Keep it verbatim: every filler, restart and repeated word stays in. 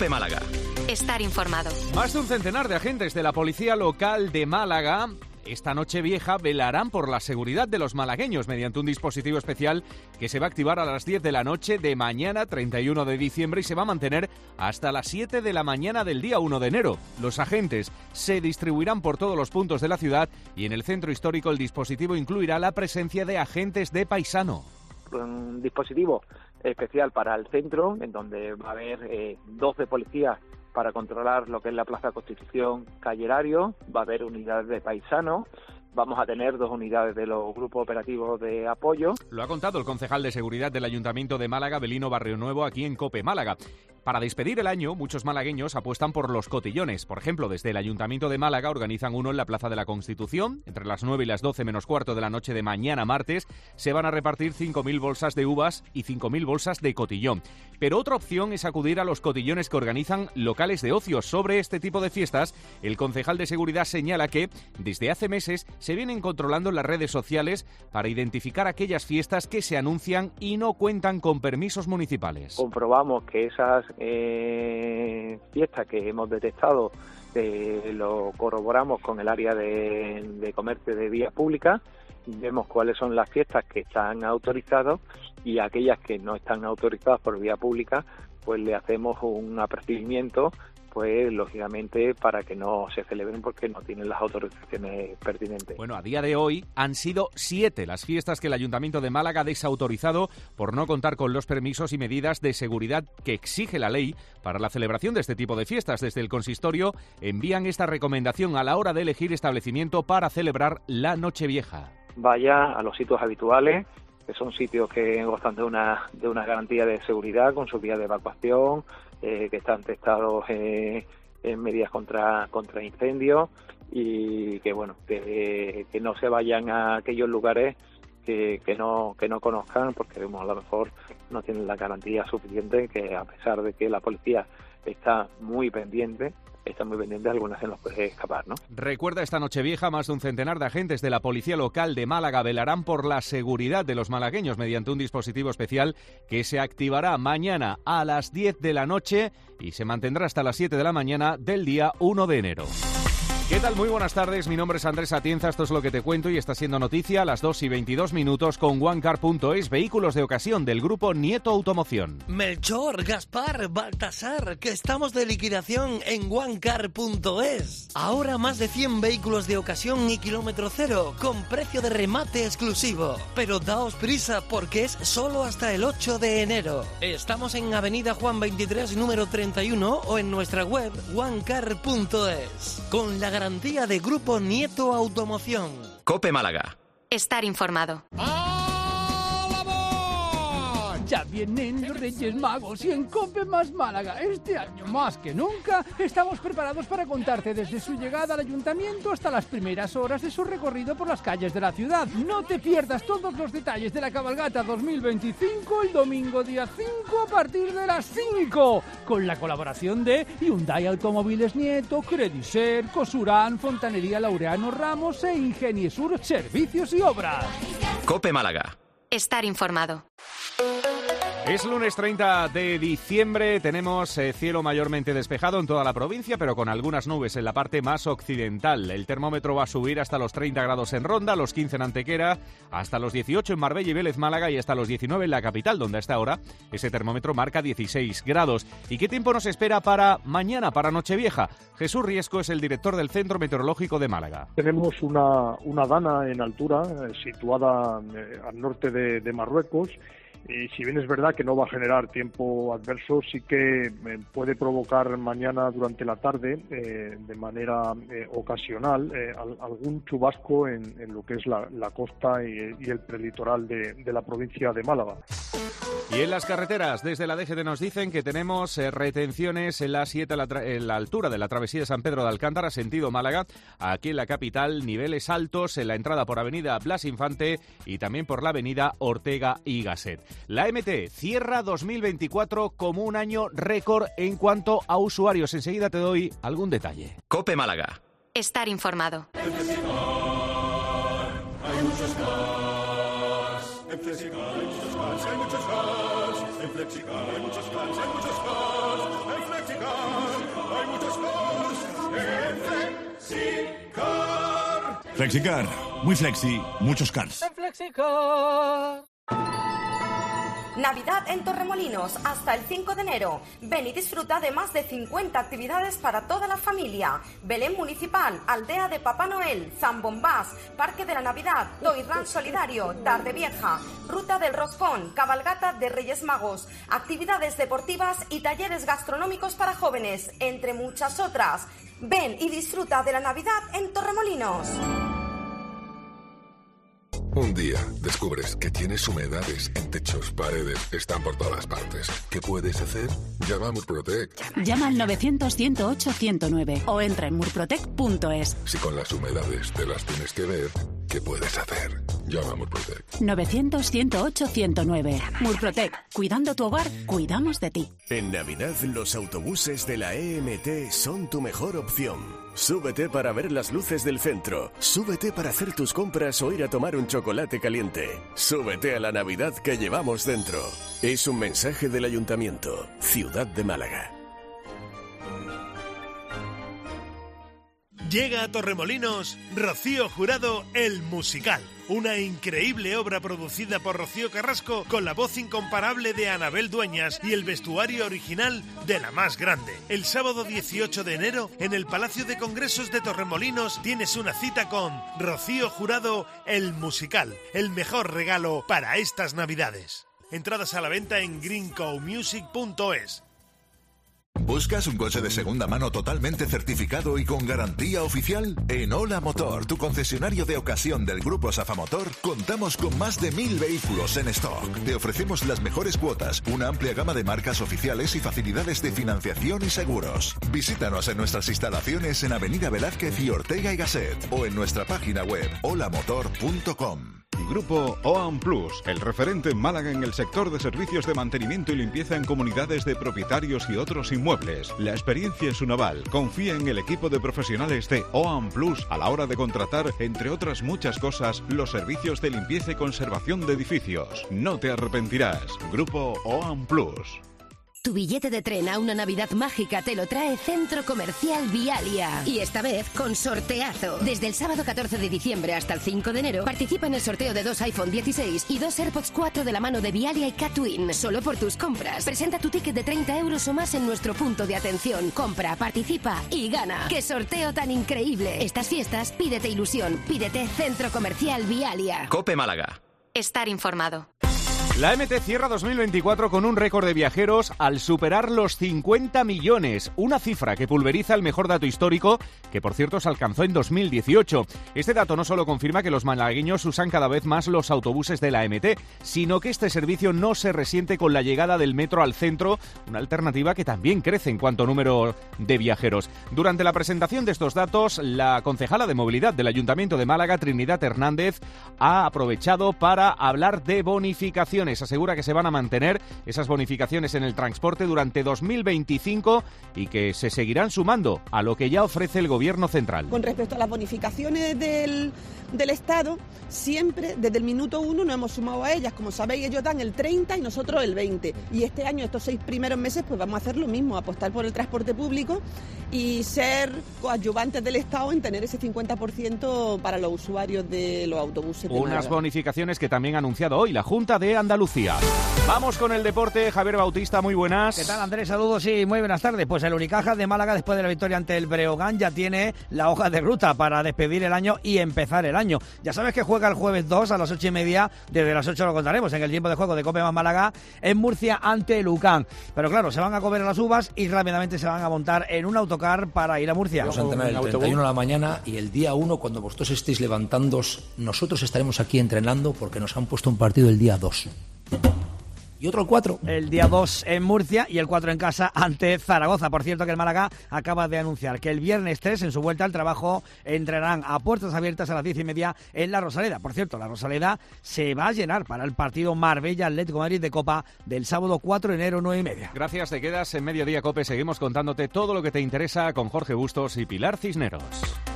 COPE Málaga. Estar informado. Más de un centenar de agentes de la Policía Local de Málaga esta Nochevieja velarán por la seguridad de los malagueños mediante un dispositivo especial que se va a activar a las diez de la noche de mañana treinta y uno de diciembre y se va a mantener hasta las siete de la mañana del día uno de enero. Los agentes se distribuirán por todos los puntos de la ciudad y en el centro histórico el dispositivo incluirá la presencia de agentes de paisano. Un dispositivo especial para el centro, en donde va a haber eh, doce policías para controlar lo que es la Plaza Constitución, calle Erario, va a haber unidades de paisanos, vamos a tener dos unidades de los grupos operativos de apoyo. Lo ha contado el concejal de Seguridad del Ayuntamiento de Málaga, Belino Barrionuevo, aquí en COPE Málaga. Para despedir el año, muchos malagueños apuestan por los cotillones. Por ejemplo, desde el Ayuntamiento de Málaga organizan uno en la Plaza de la Constitución. Entre las nueve y las doce menos cuarto de la noche de mañana martes se van a repartir cinco mil bolsas de uvas y cinco mil bolsas de cotillón. Pero otra opción es acudir a los cotillones que organizan locales de ocio. Sobre este tipo de fiestas, el concejal de Seguridad señala que desde hace meses se vienen controlando en las redes sociales para identificar aquellas fiestas que se anuncian y no cuentan con permisos municipales. Comprobamos que esas eh, fiestas que hemos detectado eh, lo corroboramos con el área de, de comercio de vías públicas, vemos cuáles son las fiestas que están autorizadas y aquellas que no están autorizadas por vía pública, pues le hacemos un apercibimiento, pues lógicamente para que no se celebren porque no tienen las autorizaciones pertinentes. Bueno, a día de hoy han sido siete las fiestas que el Ayuntamiento de Málaga ha desautorizado por no contar con los permisos y medidas de seguridad que exige la ley para la celebración de este tipo de fiestas. Desde el consistorio envían esta recomendación a la hora de elegir establecimiento para celebrar la Nochevieja. Vaya a los sitios habituales, que son sitios que gozan de una, de una garantía de seguridad con sus vías de evacuación, eh, que están testados eh, en medidas contra contra incendios y que bueno que, que no se vayan a aquellos lugares que, que no que no conozcan, porque vemos a lo mejor no tienen la garantía suficiente, que a pesar de que la policía está muy pendiente, están muy pendientes, algunas se nos puede escapar, ¿no? Recuerda, esta Nochevieja más de un centenar de agentes de la Policía Local de Málaga velarán por la seguridad de los malagueños mediante un dispositivo especial que se activará mañana a las diez de la noche y se mantendrá hasta las siete de la mañana del día uno de enero. ¿Qué tal? Muy buenas tardes, mi nombre es Andrés Atienza, esto es lo que te cuento y está siendo noticia a las dos y veintidós minutos con OneCar punto es, vehículos de ocasión del grupo Nieto Automoción. Melchor, Gaspar, Baltasar, que estamos de liquidación en OneCar punto es. Ahora más de cien vehículos de ocasión y kilómetro cero, con precio de remate exclusivo. Pero daos prisa porque es solo hasta el ocho de enero. Estamos en Avenida Juan veintitrés, número treinta y uno o en nuestra web OneCar punto es. Con la garantía de Grupo Nieto Automoción. COPE Málaga. Estar informado. Ya vienen los Reyes Magos y en COPE más Málaga, este año más que nunca, estamos preparados para contarte desde su llegada al ayuntamiento hasta las primeras horas de su recorrido por las calles de la ciudad. No te pierdas todos los detalles de la cabalgata dos mil veinticinco el domingo día cinco a partir de las cinco, con la colaboración de Hyundai Automóviles Nieto, Crediser, Cosurán, Fontanería Laureano Ramos e Ingeniesur Servicios y Obras. COPE Málaga. Estar informado. Es lunes treinta de diciembre, tenemos eh, cielo mayormente despejado en toda la provincia, pero con algunas nubes en la parte más occidental. El termómetro va a subir hasta los treinta grados en Ronda, los quince en Antequera, hasta los dieciocho en Marbella y Vélez Málaga y hasta los diecinueve en la capital, donde a esta hora ese termómetro marca dieciséis grados. ¿Y qué tiempo nos espera para mañana, para Nochevieja? Jesús Riesco es el director del Centro Meteorológico de Málaga. Tenemos una, una dana en altura, eh, situada eh, al norte de, de Marruecos. Y si bien es verdad que no va a generar tiempo adverso, sí que eh, puede provocar mañana durante la tarde, eh, de manera eh, ocasional, eh, al, algún chubasco en, en lo que es la, la costa y, y el prelitoral de, de la provincia de Málaga. Y en las carreteras, desde la D G T nos dicen que tenemos eh, retenciones en la siete, la tra- en la altura de la travesía de San Pedro de Alcántara, sentido Málaga, aquí en la capital, niveles altos en la entrada por avenida Blas Infante y también por la avenida Ortega y Gasset. La M T cierra dos mil veinticuatro como un año récord en cuanto a usuarios. Enseguida te doy algún detalle. COPE Málaga. Estar informado. Hay muchos cars, en Flexicar hay muchos cars, hay muchos cars, en Flexicar hay muchos cars, hay muchos cars, en Flexicar Flexicar, muy flexi, muchos cars. Flexicar. Navidad en Torremolinos hasta el cinco de enero. Ven y disfruta de más de cincuenta actividades para toda la familia. Belén Municipal, Aldea de Papá Noel, Zambombás, Parque de la Navidad, Toy Run Solidario, Tarde Vieja, Ruta del Roscón, Cabalgata de Reyes Magos, actividades deportivas y talleres gastronómicos para jóvenes, entre muchas otras. Ven y disfruta de la Navidad en Torremolinos. Un día descubres que tienes humedades en techos, paredes, están por todas partes. ¿Qué puedes hacer? Llama a Murprotec. Llama al novecientos, ciento ocho, ciento nueve o entra en murprotec punto es. Si con las humedades te las tienes que ver, ¿qué puedes hacer? Llama a Murprotec. novecientos, ciento ocho, ciento nueve. Murprotec. Cuidando tu hogar, cuidamos de ti. En Navidad, los autobuses de la E M T son tu mejor opción. Súbete para ver las luces del centro. Súbete para hacer tus compras o ir a tomar un chocolate caliente. Súbete a la Navidad que llevamos dentro. Es un mensaje del Ayuntamiento, Ciudad de Málaga. Llega a Torremolinos Rocío Jurado, el musical. Una increíble obra producida por Rocío Carrasco con la voz incomparable de Anabel Dueñas y el vestuario original de la más grande. El sábado dieciocho de enero, en el Palacio de Congresos de Torremolinos, tienes una cita con Rocío Jurado, el musical. El mejor regalo para estas Navidades. Entradas a la venta en green co music punto es. ¿Buscas un coche de segunda mano totalmente certificado y con garantía oficial? En Ola Motor, tu concesionario de ocasión del Grupo Safamotor, contamos con más de mil vehículos en stock. Te ofrecemos las mejores cuotas, una amplia gama de marcas oficiales y facilidades de financiación y seguros. Visítanos en nuestras instalaciones en Avenida Velázquez y Ortega y Gasset o en nuestra página web ola motor punto com. Grupo O A M Plus, el referente en Málaga en el sector de servicios de mantenimiento y limpieza en comunidades de propietarios y otros inmuebles. La experiencia es un aval. Confía en el equipo de profesionales de O A M Plus a la hora de contratar, entre otras muchas cosas, los servicios de limpieza y conservación de edificios. No te arrepentirás. Grupo O A M Plus. Tu billete de tren a una Navidad mágica te lo trae Centro Comercial Vialia. Y esta vez con sorteazo. Desde el sábado catorce de diciembre hasta el cinco de enero, participa en el sorteo de dos iPhone dieciséis y dos AirPods cuatro de la mano de Vialia y Catwin. Solo por tus compras. Presenta tu ticket de treinta euros o más en nuestro punto de atención. Compra, participa y gana. ¡Qué sorteo tan increíble! Estas fiestas, pídete ilusión. Pídete Centro Comercial Vialia. COPE Málaga. Estar informado. La M T cierra dos mil veinticuatro con un récord de viajeros al superar los cincuenta millones, una cifra que pulveriza el mejor dato histórico, que por cierto se alcanzó en dos mil dieciocho. Este dato no solo confirma que los malagueños usan cada vez más los autobuses de la M T, sino que este servicio no se resiente con la llegada del metro al centro, una alternativa que también crece en cuanto a número de viajeros. Durante la presentación de estos datos, la concejala de movilidad del Ayuntamiento de Málaga, Trinidad Hernández, ha aprovechado para hablar de bonificación. Asegura que se van a mantener esas bonificaciones en el transporte durante dos mil veinticinco y que se seguirán sumando a lo que ya ofrece el Gobierno central. Con respecto a las bonificaciones del, del Estado, siempre desde el minuto uno nos hemos sumado a ellas. Como sabéis, ellos dan el treinta y nosotros el veinte. Y este año, estos seis primeros meses, pues vamos a hacer lo mismo, apostar por el transporte público y ser coadyuvantes del Estado en tener ese cincuenta por ciento para los usuarios de los autobuses de Unas Málaga. Bonificaciones que también ha anunciado hoy la Junta de Andalucía. Vamos con el deporte. Javier Bautista, muy buenas. ¿Qué tal, Andrés? Saludos y muy buenas tardes. Pues el Unicaja de Málaga, después de la victoria ante el Breogán, ya tiene la hoja de ruta para despedir el año y empezar el año. Ya sabes que juega el jueves dos a las ocho y media, desde las ocho lo contaremos, en el tiempo de juego de Cope más Málaga, en Murcia ante el Ucán. Pero claro, se van a comer las uvas y rápidamente se van a montar en un autocar para ir a Murcia. Vamos a entrenar el treinta y uno de la mañana y el día uno, cuando vosotros estéis levantándoos, nosotros estaremos aquí entrenando porque nos han puesto un partido el día dos. Y otro el cuatro. El día dos en Murcia y el cuatro en casa ante Zaragoza. Por cierto, que el Málaga acaba de anunciar que el viernes tres, en su vuelta al trabajo, entrarán a puertas abiertas a las diez y media en la Rosaleda. Por cierto, la Rosaleda se va a llenar para el partido Marbella-Atlético de Madrid de Copa del sábado cuatro de enero, nueve y media. Gracias, te quedas en Mediodía Cope. Seguimos contándote todo lo que te interesa con Jorge Bustos y Pilar Cisneros.